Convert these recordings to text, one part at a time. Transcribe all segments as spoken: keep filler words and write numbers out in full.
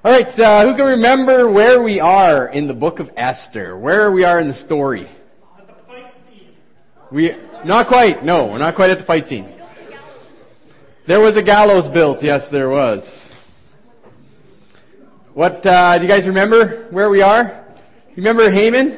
All right, uh, who can remember where we are in the book of Esther? Where we are in the story? At the fight scene. We not quite. No, we're not quite at the fight scene. There was a gallows built. Yes, there was. What uh, do you guys remember? Where we are? You remember Haman?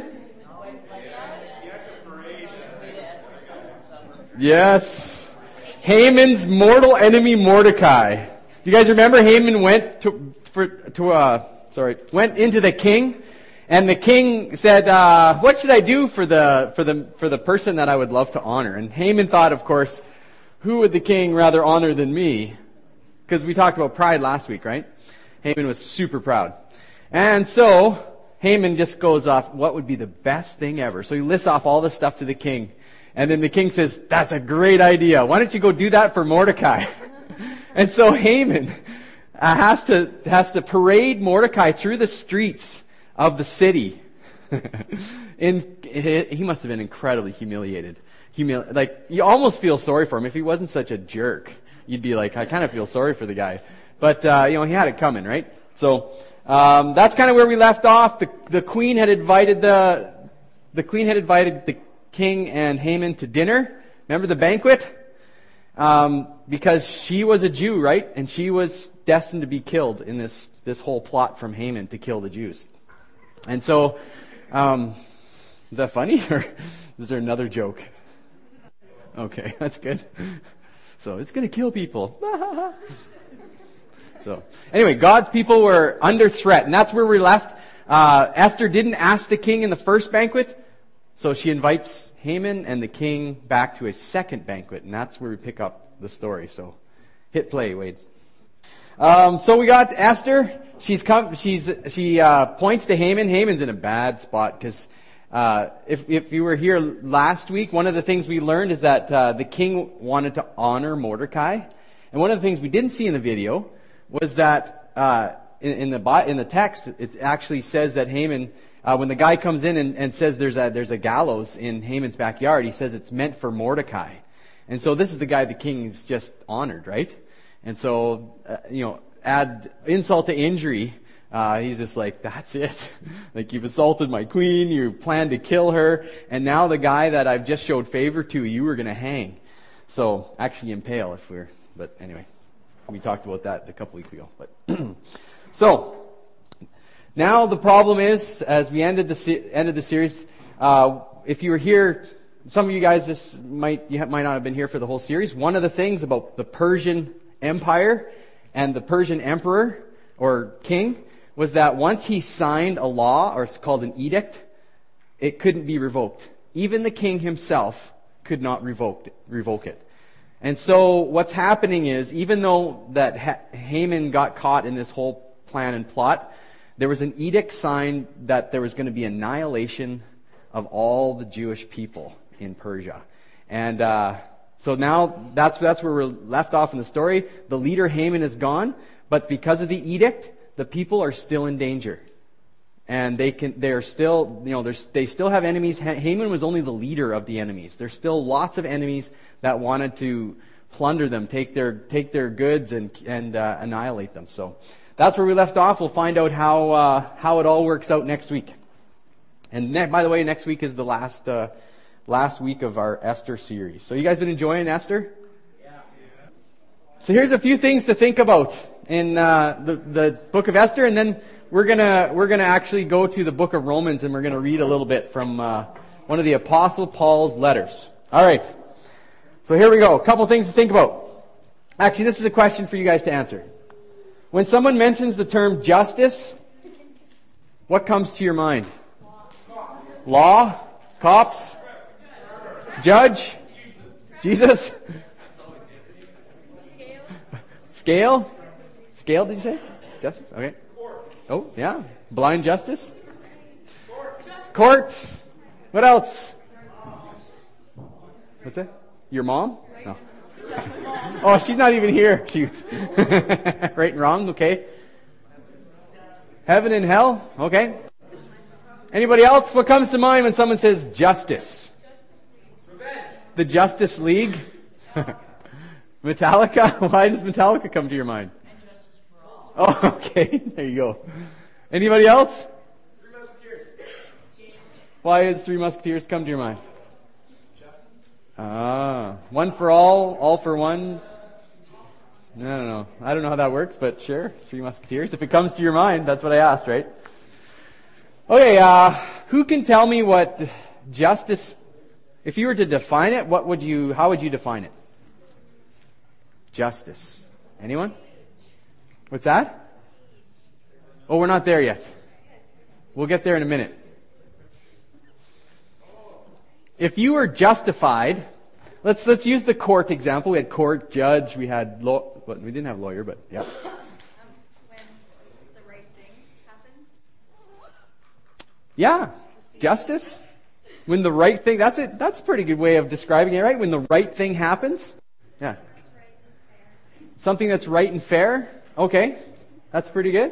Yes. Haman's mortal enemy Mordecai. Do you guys remember Haman went to for to uh sorry went into the king, and the king said, uh, "What should I do for the for the for the person that I would love to honor?" And Haman thought, of course, who would the king rather honor than me? Because we talked about pride last week, right? Haman was super proud, and so Haman just goes off, "What would be the best thing ever?" So he lists off all this stuff to the king. And then the king says, "That's a great idea. Why don't you go do that for Mordecai?" And so Haman uh, has to has to parade Mordecai through the streets of the city. In, he must have been incredibly humiliated. Humili- like, you almost feel sorry for him. If he wasn't such a jerk, you'd be like, I kind of feel sorry for the guy. But, uh, you know, he had it coming, right? So, um, that's kind of where we left off. The, the queen had invited the, the queen had invited the king and Haman to dinner. Remember the banquet? Um, because she was a Jew, right? And she was destined to be killed in this, this whole plot from Haman to kill the Jews. And so, um, is that funny? Or is there another joke? Okay, that's good. So, it's going to kill people. So, anyway, God's people were under threat, and that's where we left. Uh, Esther didn't ask the king in the first banquet, so she invites Haman and the king back to a second banquet, and that's where we pick up the story. So, hit play, Wade. Um, so we got Esther. She's come. She's she uh, points to Haman. Haman's in a bad spot because uh, if if you were here last week, one of the things we learned is that uh, the king wanted to honor Mordecai, and one of the things we didn't see in the video was that uh, in, in the in the text it actually says that Haman. Uh, when the guy comes in and, and says there's a there's a gallows in Haman's backyard, he says it's meant for Mordecai, and so this is the guy the king's just honored, right? And so uh, you know, add insult to injury, uh, he's just like, that's it. Like, you've assaulted my queen, you plan to kill her, and now the guy that I've just showed favor to, you were going to hang. So actually impale if we're. But anyway, we talked about that a couple weeks ago. But so. Now the problem is, as we ended the se- ended the series, uh, if you were here, some of you guys this might you might not have been here for the whole series. One of the things about the Persian Empire and the Persian emperor or king was that once he signed a law, or it's called an edict, it couldn't be revoked. Even the king himself could not revoke it, revoke it. And so what's happening is, even though that ha- Haman got caught in this whole plan and plot, there was an edict signed that there was going to be annihilation of all the Jewish people in Persia. And uh, so now that's that's where we're left off in the story. The leader Haman is gone, but because of the edict, the people are still in danger. And they can they're still, you know, there's they still have enemies. Haman was only the leader of the enemies. There's still lots of enemies that wanted to plunder them, take their take their goods and and uh, annihilate them. So that's where we left off. We'll find out how uh, how it all works out next week. And ne- by the way, next week is the last uh, last week of our Esther series. So you guys been enjoying Esther? Yeah. So here's a few things to think about in uh, the the book of Esther, and then we're gonna we're gonna actually go to the book of Romans, and we're gonna read a little bit from uh, one of the Apostle Paul's letters. All right. So here we go. A couple things to think about. Actually, this is a question for you guys to answer. When someone mentions the term justice, what comes to your mind? Law? Cops? Judge? Jesus? Scale? Scale, did you say? Justice? Okay. Oh, yeah. Blind justice? Court? What else? What's that? Your mom? No. Oh, she's not even here. Cute. Right and wrong, okay. Heaven and hell, okay. Anybody else? What comes to mind when someone says justice? The Justice League? Metallica? Why does Metallica come to your mind? Oh, okay. There you go. Anybody else? Three Musketeers. Why is Three Musketeers come to your mind? Ah, one for all, all for one. I don't know. I don't know how that works, but sure. Three Musketeers. If it comes to your mind, that's what I asked, right? Okay, uh, who can tell me what justice, if you were to define it, what would you, how would you define it? Justice. Anyone? What's that? Oh, we're not there yet. We'll get there in a minute. If you were justified, let's let's use the court example. We had court, judge, we had law. Well, we didn't have lawyer, but yeah. Um, when the right thing happens. Yeah, justice. When the right thing. That's it. That's a pretty good way of describing it, right? When the right thing happens. Yeah. Something that's right and fair. Okay, that's pretty good.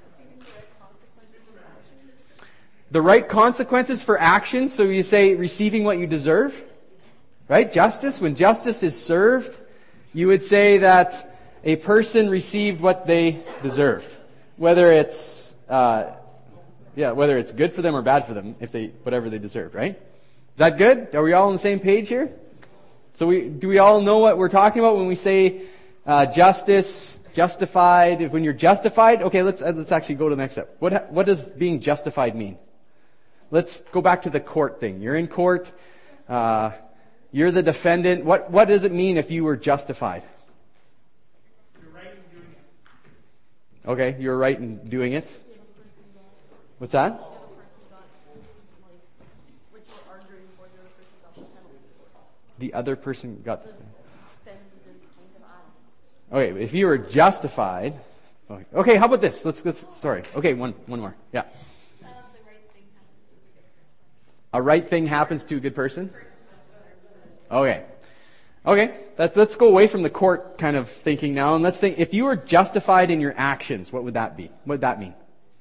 The right consequences for actions, so you say receiving what you deserve, right? Justice, when justice is served, you would say that a person received what they deserved, whether it's, uh, yeah, whether it's good for them or bad for them, if they, whatever they deserved, right? Is that good? Are we all on the same page here? So we, do we all know what we're talking about when we say uh, justice, justified? If when you're justified, okay, let's uh, let's actually go to the next step. What what does being justified mean? Let's go back to the court thing. You're in court. Uh, you're the defendant. What what does it mean if you were justified? You're right in doing it. Okay, you're right in doing it. What's that? The other person got. Okay, if you were justified. Okay, okay how about this? Let's let's. Sorry. Okay, one one more. Yeah. A right thing happens to a good person? Okay. Okay. Let's, let's go away from the court kind of thinking now, and let's think, if you were justified in your actions, what would that be? What would that mean?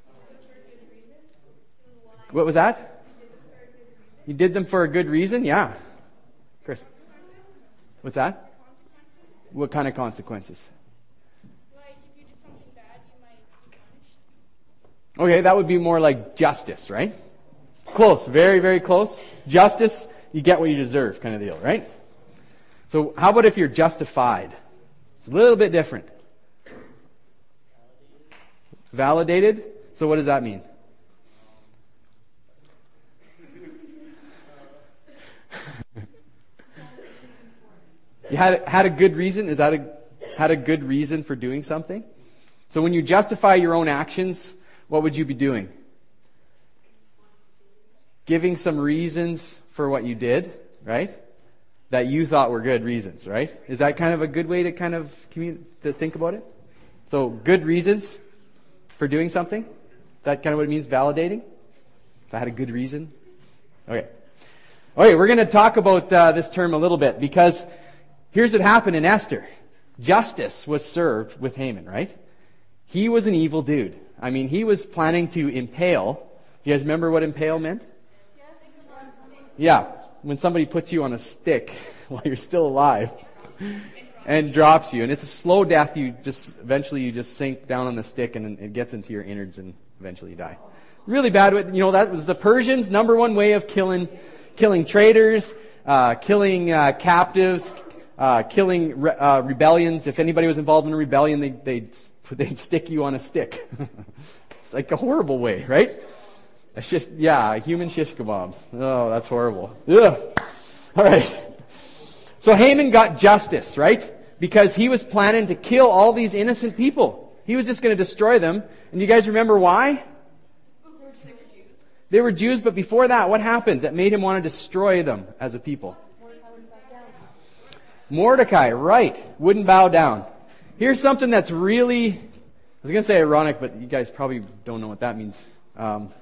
What was that? You did them for a good reason? Yeah. Chris? What's that? What kind of consequences? Like, if you did something bad, you might be punished. Okay, that would be more like justice, right? Close, very, very close. Justice, you get what you deserve kind of deal, right? So how about if you're justified? It's a little bit different. Validated? So what does that mean? You had, had a good reason? Is that a, had a good reason for doing something? So when you justify your own actions, what would you be doing? Giving some reasons for what you did, right? That you thought were good reasons, right? Is that kind of a good way to kind of commun- to think about it? So good reasons for doing something? Is that kind of what it means, validating? If I had a good reason? Okay. Okay, we're going to talk about uh, this term a little bit because here's what happened in Esther. Justice was served with Haman, right? He was an evil dude. I mean, he was planning to impale. Do you guys remember what impale meant? Yeah, when somebody puts you on a stick while you're still alive and drops you. And it's a slow death. You just, eventually you just sink down on the stick and it gets into your innards and eventually you die. Really bad. You know, that was the Persians' number one way of killing, killing traitors, uh, killing uh, captives, uh, killing re- uh, rebellions. If anybody was involved in a rebellion, they, they'd, they'd stick you on a stick. It's like a horrible way, right? A shish, yeah, a human shish kebab. Oh, that's horrible. Ugh. All right. So Haman got justice, right? Because he was planning to kill all these innocent people. He was just going to destroy them. And you guys remember why? They were Jews, but before that, what happened that made him want to destroy them as a people? Mordecai, right, wouldn't bow down. Here's something that's really, I was going to say ironic, but you guys probably don't know what that means. Um,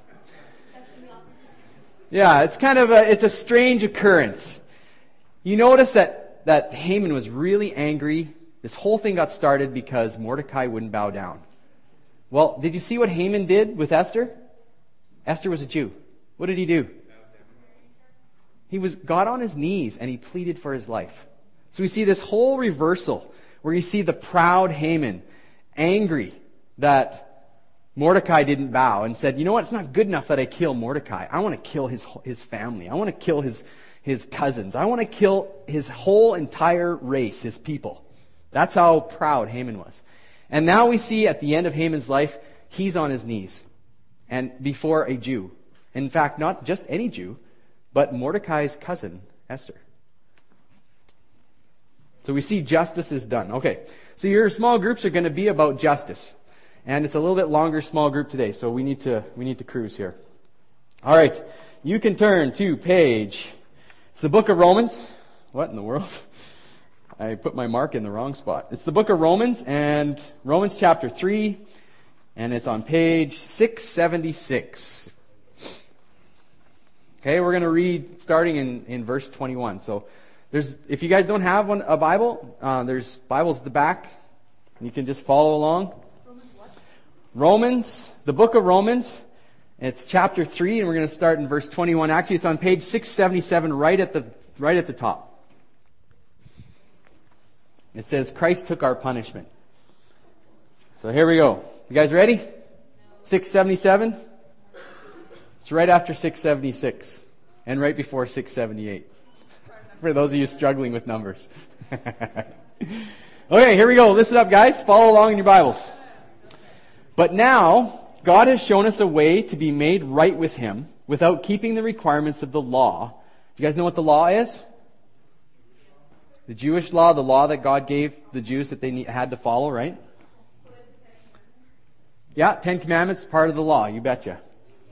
Yeah, it's kind of a, it's a strange occurrence. You notice that, that Haman was really angry. This whole thing got started because Mordecai wouldn't bow down. Well, did you see what Haman did with Esther? Esther was a Jew. What did he do? He was, got on his knees and he pleaded for his life. So we see this whole reversal where you see the proud Haman, angry, that Mordecai didn't bow and said, you know what, it's not good enough that I kill Mordecai. I want to kill his his family. I want to kill his, his cousins. I want to kill his whole entire race, his people. That's how proud Haman was. And now we see at the end of Haman's life, he's on his knees and before a Jew. In fact, not just any Jew, but Mordecai's cousin, Esther. So we see justice is done. Okay, so your small groups are going to be about justice. And it's a little bit longer small group today, so we need to we need to cruise here. All right, you can turn to page, it's the book of Romans. What in the world? I put my mark in the wrong spot. It's the book of Romans, and Romans chapter three, and it's on page six seventy-six. Okay, we're going to read starting in, in verse twenty-one. So there's, if you guys don't have one, a Bible, uh, there's Bibles at the back. You can just follow along. Romans what? Romans, the book of Romans. It's chapter three, and we're going to start in verse twenty-one. Actually, it's on page six seventy-seven, right at the right at the top. It says, Christ took our punishment. So here we go. You guys ready? six seventy-seven? It's right after six seventy-six and right before six seventy-eight. For those of you struggling with numbers. Okay, here we go. Listen up, guys. Follow along in your Bibles. But now, God has shown us a way to be made right with Him without keeping the requirements of the law. Do you guys know what the law is? The Jewish law, the law that God gave the Jews that they need, had to follow, right? Yeah, Ten Commandments, part of the law, you betcha.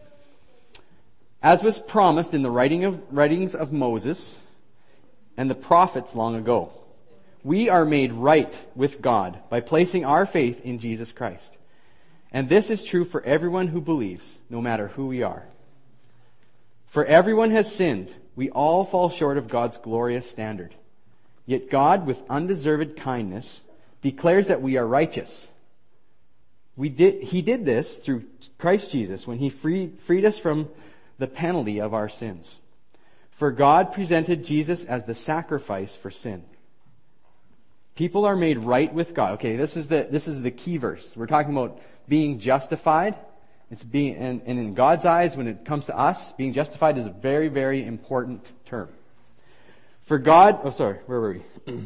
As was promised in the writing of, writings of Moses and the prophets long ago, we are made right with God by placing our faith in Jesus Christ. And this is true for everyone who believes, no matter who we are. For everyone has sinned. We all fall short of God's glorious standard. Yet God, with undeserved kindness, declares that we are righteous. We did, he did this through Christ Jesus when He freed, freed us from the penalty of our sins. For God presented Jesus as the sacrifice for sin. People are made right with God. Okay, this is the this is the key verse. We're talking about being justified. It's being and, and in God's eyes, when it comes to us, being justified is a very, very important term. For God, oh sorry, where were we?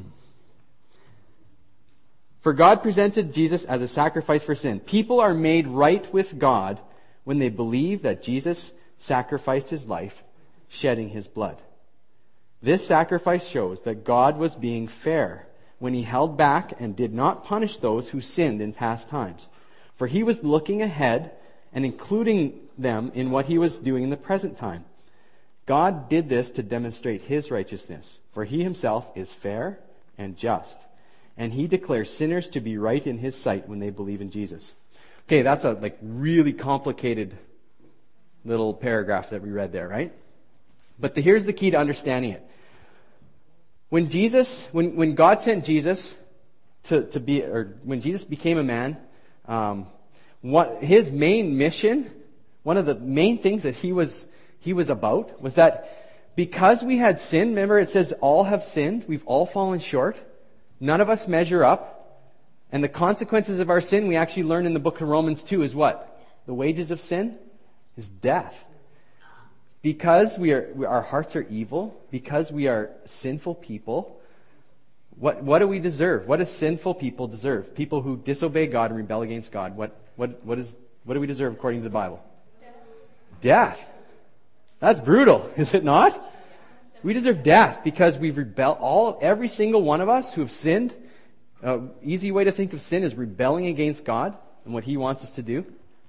For God presented Jesus as a sacrifice for sin. People are made right with God when they believe that Jesus sacrificed His life, shedding His blood. This sacrifice shows that God was being fair when He held back and did not punish those who sinned in past times. For He was looking ahead and including them in what He was doing in the present time. God did this to demonstrate His righteousness, for He Himself is fair and just, and He declares sinners to be right in His sight when they believe in Jesus. Okay, that's a like really complicated little paragraph that we read there, right? But the, here's the key to understanding it. When Jesus, when, when God sent Jesus to, to be, or when Jesus became a man, um, what His main mission, one of the main things that He was He was about was that because we had sinned, remember it says all have sinned, we've all fallen short, none of us measure up, and the consequences of our sin we actually learn in the book of Romans two is what? The wages of sin is death. Because we are, our hearts are evil, because we are sinful people, what, what do we deserve? What do sinful people deserve? People who disobey God and rebel against God, what, what, what is, what do we deserve according to the Bible? Death. Death. That's brutal, is it not? We deserve death because we've rebelled. All, every single one of us who have sinned. Uh, easy way to think of sin is rebelling against God and what He wants us to do.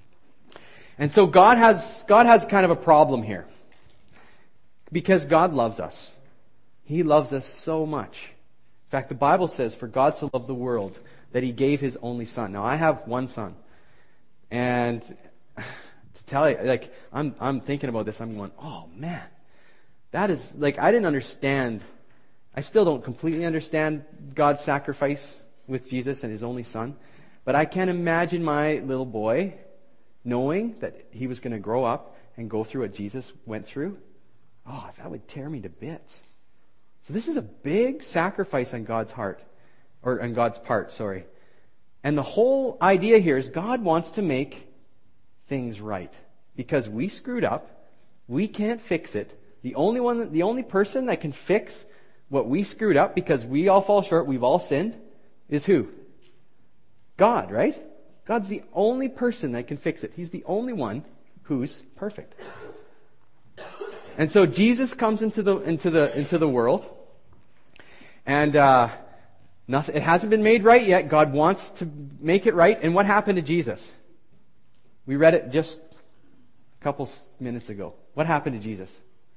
And so God has God has kind of a problem here, because God loves us. He loves us so much. In fact, the Bible says, "For God so loved the world that He gave His only Son." Now, I have one son, and tell you, like, I'm I'm thinking about this, I'm going, oh man, that is, like, I didn't understand, I still don't completely understand God's sacrifice with Jesus and His only Son, but I can imagine my little boy knowing that he was going to grow up and go through what Jesus went through. Oh, that would tear me to bits. So this is a big sacrifice on God's heart, or on God's part, sorry. And the whole idea here is God wants to make things right. Because we screwed up. We can't fix it. The only one, the only person that can fix what we screwed up, because we all fall short, we've all sinned, is who? God, right? God's the only person that can fix it. He's the only one who's perfect. And so Jesus comes into the into the into the world, and uh, nothing. It hasn't been made right yet. God wants to make it right. And what happened to Jesus? We read it just a couple minutes ago. What happened to Jesus?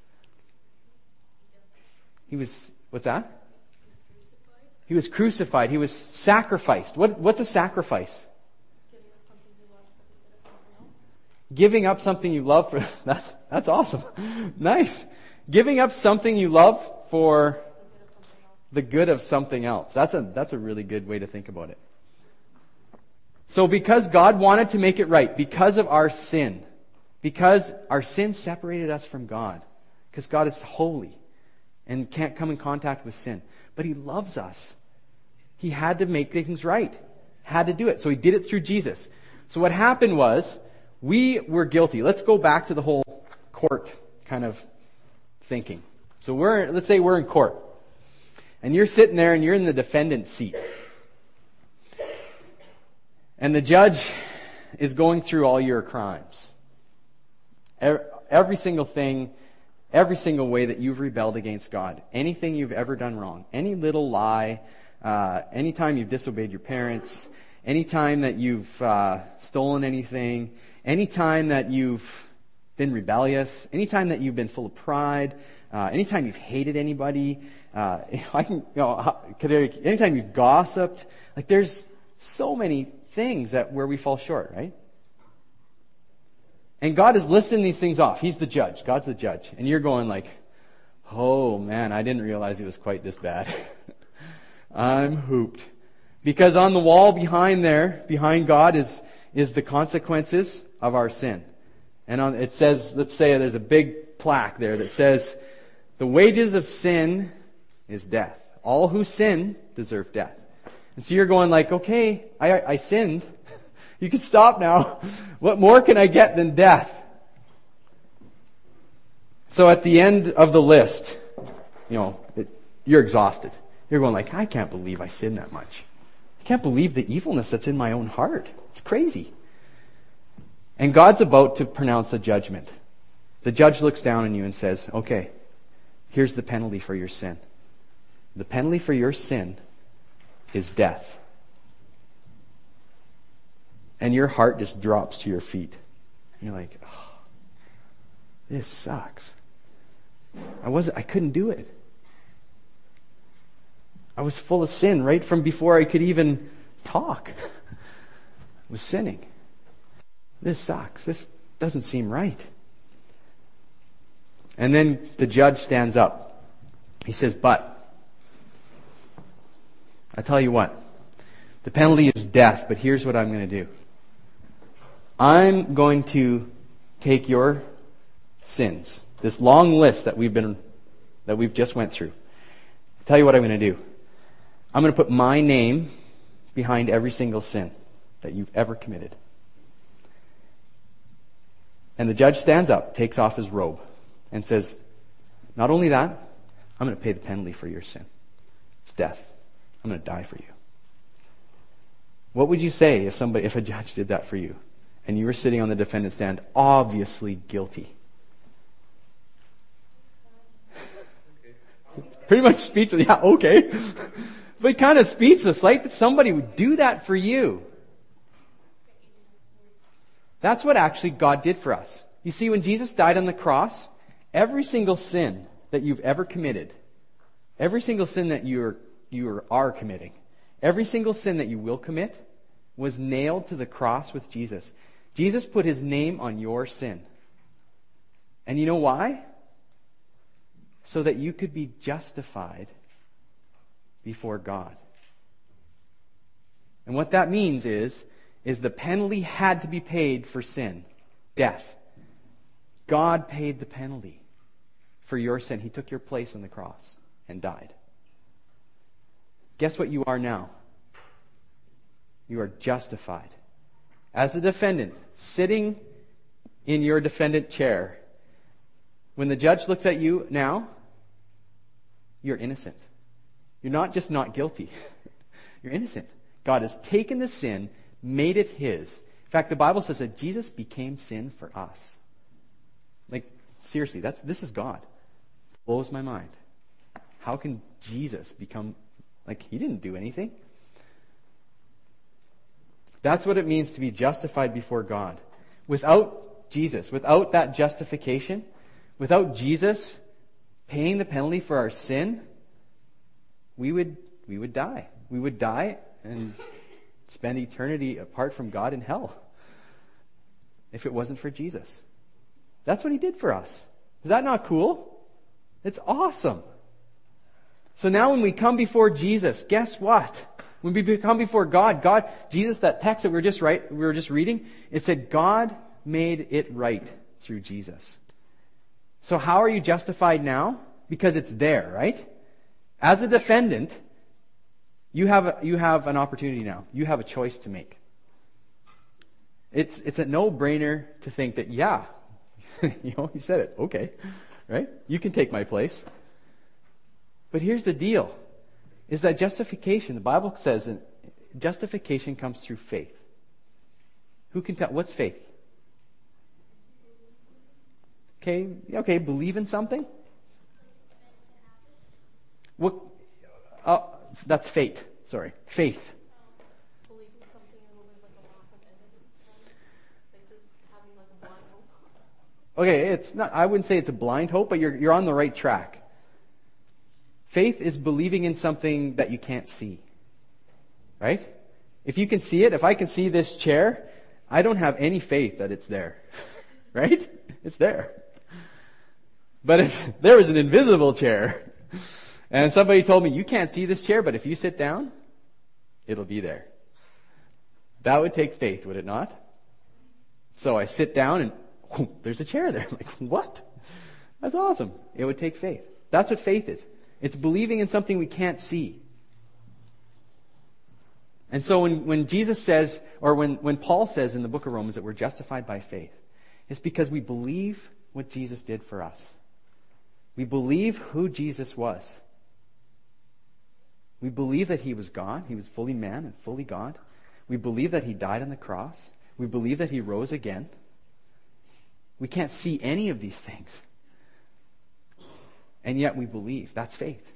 He was what's that? He was crucified. He was sacrificed. What what's a sacrifice? Giving up something you love for that's that's awesome. Nice. Giving up something you love for the good of something else. That's a that's a really good way to think about it. So because God wanted to make it right, because of our sin, because our sin separated us from God, because God is holy and can't come in contact with sin, but He loves us. He had to make things right. Had to do it. So He did it through Jesus. So what happened was, we were guilty. Let's go back to the whole court kind of thinking. So we're, let's say we're in court. And you're sitting there and you're in the defendant's seat. And the judge is going through all your crimes. Every single thing, every single way that you've rebelled against God. Anything you've ever done wrong. Any little lie. Uh, anytime you've disobeyed your parents. Anytime that you've uh, stolen anything. Anytime that you've been rebellious, anytime that you've been full of pride, uh, anytime you've hated anybody, uh, I can, you know, anytime you've gossiped, like there's so many things that where we fall short, right? And God is listing these things off. He's the judge. God's the judge. And you're going like, oh man, I didn't realize it was quite this bad. I'm hooped. Because on the wall behind there, behind God is, is the consequences of our sin. And on, it says, let's say there's a big plaque there that says, the wages of sin is death. All who sin deserve death. And so you're going like, okay, I, I sinned. You can stop now. What more can I get than death? So at the end of the list, you know, it, you're exhausted. You're going like, I can't believe I sinned that much. I can't believe the evilness that's in my own heart. It's crazy. And God's about to pronounce a judgment. The judge looks down on you and says, okay, here's the penalty for your sin. The penalty for your sin is death. And your heart just drops to your feet. And you're like, oh, this sucks. I wasn't, I couldn't do it. I was full of sin right from before I could even talk. I was sinning. This sucks. This doesn't seem right. And then the judge stands up. He says, but, I tell you what, the penalty is death, but here's what I'm going to do. I'm going to take your sins, this long list that we've been, that we've just went through. I'll tell you what I'm going to do. I'm going to put my name behind every single sin that you've ever committed. And the judge stands up, takes off his robe, and says, not only that, I'm going to pay the penalty for your sin. It's death. I'm going to die for you. What would you say if somebody, if a judge did that for you, and you were sitting on the defendant's stand, obviously guilty? Pretty much speechless. Yeah, okay. But kind of speechless, like that somebody would do that for you. That's what actually God did for us. You see, when Jesus died on the cross, every single sin that you've ever committed, every single sin that you're, you are committing, every single sin that you will commit was nailed to the cross with Jesus. Jesus put His name on your sin. And you know why? So that you could be justified before God. And what that means is, is the penalty had to be paid for sin. Death. God paid the penalty for your sin. He took your place on the cross and died. Guess what you are now? You are justified. As the defendant, sitting in your defendant chair, when the judge looks at you now, you're innocent. You're not just not guilty. You're innocent. God has taken the sin, made it his. In fact, the Bible says that Jesus became sin for us. Like, seriously, that's this is God. Blows my mind. How can Jesus become, like, he didn't do anything? That's what it means to be justified before God. Without Jesus, without that justification, without Jesus paying the penalty for our sin, we would we would die. We would die and spend eternity apart from God in hell if it wasn't for Jesus. That's what he did for us. Is that not cool? It's awesome. So now when we come before Jesus, guess what? When we come before God, God, Jesus, that text that we were just right, we were just reading, it said God made it right through Jesus. So how are you justified now? Because it's there, right? As a defendant, you have a, you have an opportunity now. You have a choice to make. It's it's a no-brainer to think that, yeah, you know, he said it, okay, right? You can take my place. But here's the deal, is that justification, the Bible says, justification comes through faith. Who can tell? What's faith? Okay, okay, believe in something? What? Uh, that's fate. Sorry, faith. Believing something and when there's like a lack of evidence, then they just having like a blind hope. Okay, it's not. I wouldn't say it's a blind hope, but you're you're on the right track. Faith is believing in something that you can't see. Right? If you can see it, if I can see this chair, I don't have any faith that it's there. Right? It's there. But if there was an invisible chair, and somebody told me, you can't see this chair, but if you sit down, it'll be there. That would take faith, would it not? So I sit down and whoosh, there's a chair there. I'm like, what? That's awesome. It would take faith. That's what faith is. It's believing in something we can't see. And so when, when Jesus says, or when, when Paul says in the book of Romans that we're justified by faith, it's because we believe what Jesus did for us. We believe who Jesus was. We believe that he was God. He was fully man and fully God. We believe that he died on the cross. We believe that he rose again. We can't see any of these things. And yet we believe. That's faith.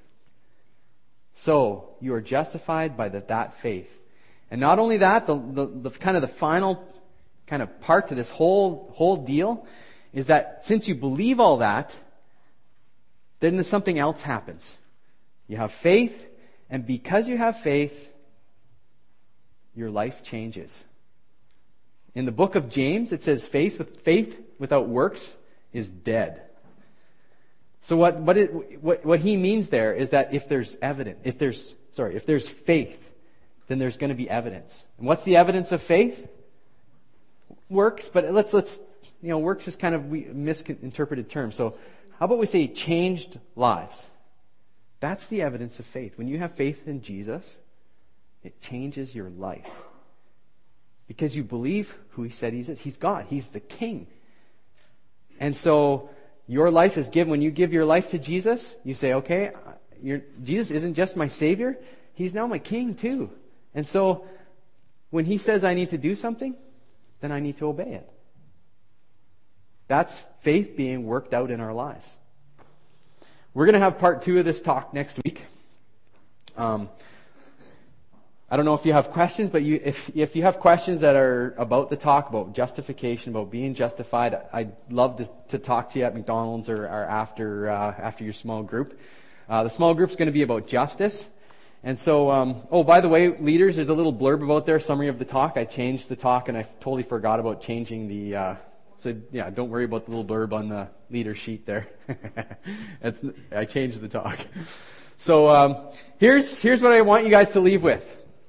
So you are justified by the, that faith. And not only that, the, the, the kind of the final kind of part to this whole whole deal is that since you believe all that, then something else happens. You have faith, and because you have faith, your life changes. In the book of James, it says faith with faith without works is dead. So what what, it, what what he means there is that if there's evidence, if there's sorry, if there's faith, then there's going to be evidence. And what's the evidence of faith? Works, but let's let's you know, works is kind of a misinterpreted term. So how about we say changed lives? That's the evidence of faith. When you have faith in Jesus, it changes your life. Because you believe who he said he is. He's God. He's the King. And so your life is given, when you give your life to Jesus, you say, okay, you're, Jesus isn't just my Savior, he's now my King too. And so when he says I need to do something, then I need to obey it. That's faith being worked out in our lives. We're going to have part two of this talk next week. Um, I don't know if you have questions, but you, if if you have questions that are about the talk, about justification, about being justified, I'd love to, to talk to you at McDonald's or, or after uh, after your small group. Uh, the small group's going to be about justice. And so, um, oh, by the way, leaders, there's a little blurb about there, summary of the talk. I changed the talk, and I totally forgot about changing the... Uh, So, yeah, don't worry about the little blurb on the leader sheet there. That's, I changed the talk. So, um, here's, here's what I want you guys to leave with.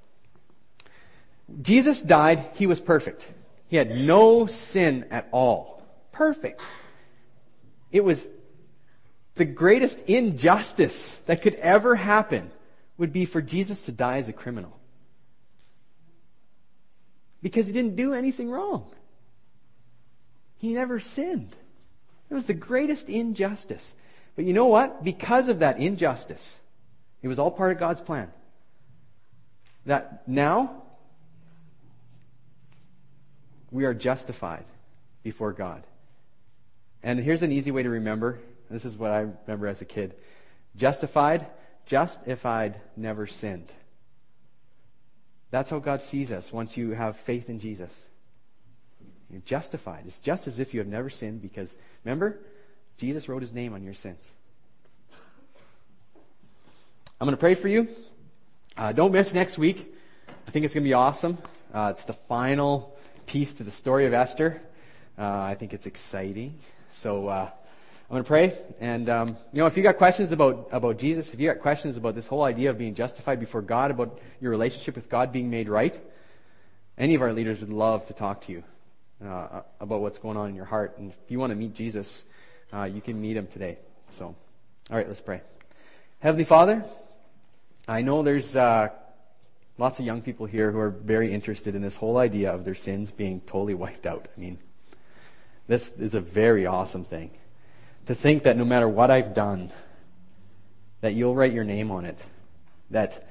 Jesus died. He was perfect. He had no sin at all. Perfect. It was the greatest injustice that could ever happen would be for Jesus to die as a criminal. because he didn't do anything wrong. He never sinned. It was the greatest injustice. But you know what? Because of that injustice, it was all part of God's plan. That now we are justified before God. And here's an easy way to remember. This is what I remember as a kid. Justified, just if I'd never sinned. That's how God sees us once you have faith in Jesus. You're justified. It's just as if you have never sinned because, remember, Jesus wrote his name on your sins. I'm going to pray for you. Uh, don't miss next week. I think it's going to be awesome. Uh, it's the final piece to the story of Esther. Uh, I think it's exciting. So uh, I'm going to pray. And, um, you know, if you got questions about, about Jesus, if you got questions about this whole idea of being justified before God, about your relationship with God being made right, any of our leaders would love to talk to you uh, about what's going on in your heart. And if you want to meet Jesus, uh, you can meet him today. So, all right, let's pray. Heavenly Father, I know there's uh, lots of young people here who are very interested in this whole idea of their sins being totally wiped out. I mean, this is a very awesome thing. To think that no matter what I've done, that you'll write your name on it. That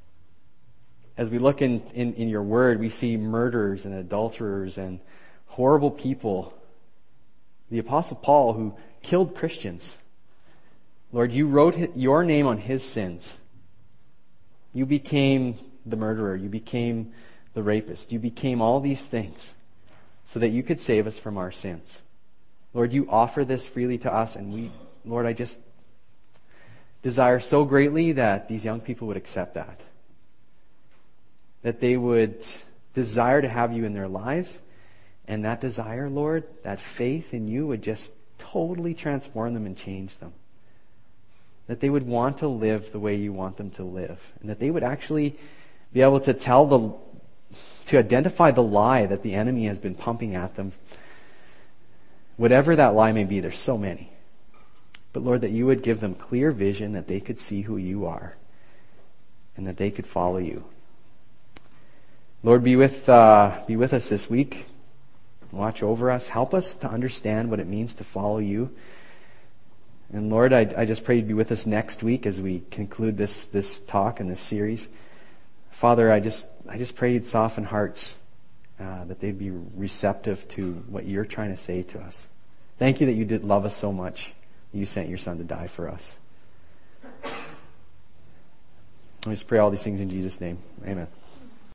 as we look in, in, in your word, we see murderers and adulterers and horrible people. The Apostle Paul, who killed Christians. Lord, you wrote your name on his sins. You became the murderer. You became the rapist. You became all these things so that you could save us from our sins. Lord, you offer this freely to us, and we, Lord, I just desire so greatly that these young people would accept that. That they would desire to have you in their lives, and that desire, Lord, that faith in you would just totally transform them and change them. That they would want to live the way you want them to live, and that they would actually be able to tell the, to identify the lie that the enemy has been pumping at them. Whatever that lie may be, there's so many. But Lord, that you would give them clear vision, that they could see who you are, and that they could follow you. Lord, be with uh, be with us this week. Watch over us. Help us to understand what it means to follow you. And Lord, I, I just pray you'd be with us next week as we conclude this this talk and this series. Father, I just I just pray you'd soften hearts, uh, that they'd be receptive to what you're trying to say to us. Thank you that you did love us so much. You sent your Son to die for us. I just pray all these things in Jesus' name. Amen.